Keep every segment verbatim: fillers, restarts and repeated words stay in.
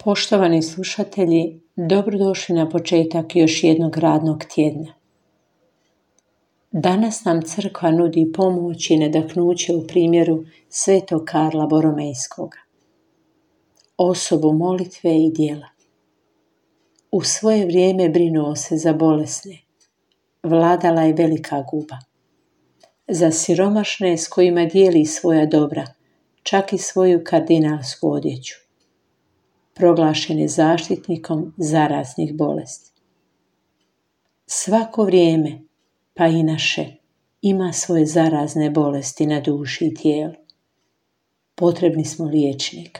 Poštovani slušatelji, dobrodošli na početak još jednog radnog tjedna. Danas nam crkva nudi pomoć i nadahnuće u primjeru svetog Karla Boromejskoga, osobu molitve i djela. U svoje vrijeme brinuo se za bolesne, vladala je velika guba. Za siromašne s kojima dijeli svoja dobra, čak i svoju kardinalsku odjeću. Proglašen je zaštitnikom zaraznih bolesti. Svako vrijeme, pa i naše, ima svoje zarazne bolesti na duši i tijelu. Potrebni smo liječnika.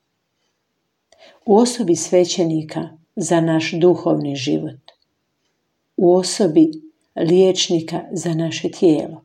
U osobi svećenika za naš duhovni život. U osobi liječnika za naše tijelo.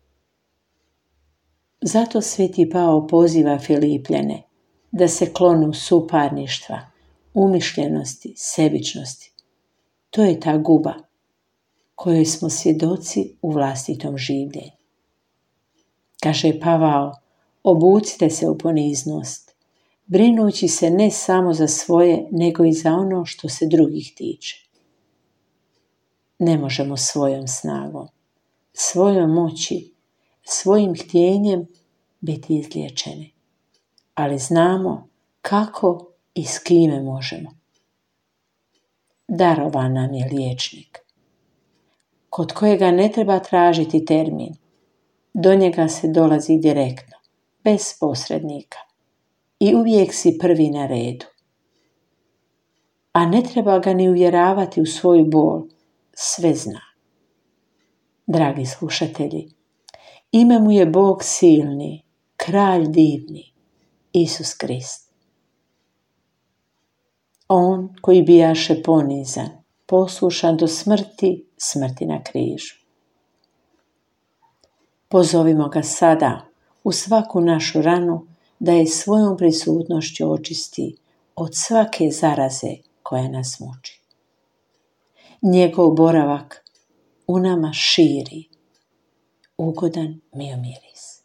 Zato sveti Pao poziva Filipljane da se klonu suparništva, umišljenosti, sebičnosti. To je ta guba kojoj smo svjedoci u vlastitom življenju. Kaže Pavao, obucite se u poniznost, brinući se ne samo za svoje, nego i za ono što se drugih tiče. Ne možemo svojom snagom, svojom moći, svojim htjenjem biti izliječeni. Ali znamo kako i s kime možemo. Darovan nam je liječnik, kod kojega ne treba tražiti termin. Do njega se dolazi direktno, bez posrednika. I uvijek si prvi na redu. A ne treba ga ni uvjeravati u svoju bol, sve zna. Dragi slušatelji, ime mu je Bog silni, kralj divni, Isus Krist. On koji bijaše ponizan, poslušan do smrti, smrti na križu. Pozovimo ga sada u svaku našu ranu da je svojom prisutnošću očisti od svake zaraze koja nas muči. Njegov boravak u nama širi ugodan miomiris.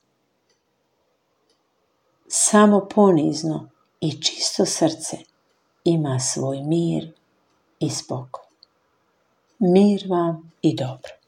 Samo ponizno i čisto srce ima svoj mir i spokoj. Mir vam i dobro.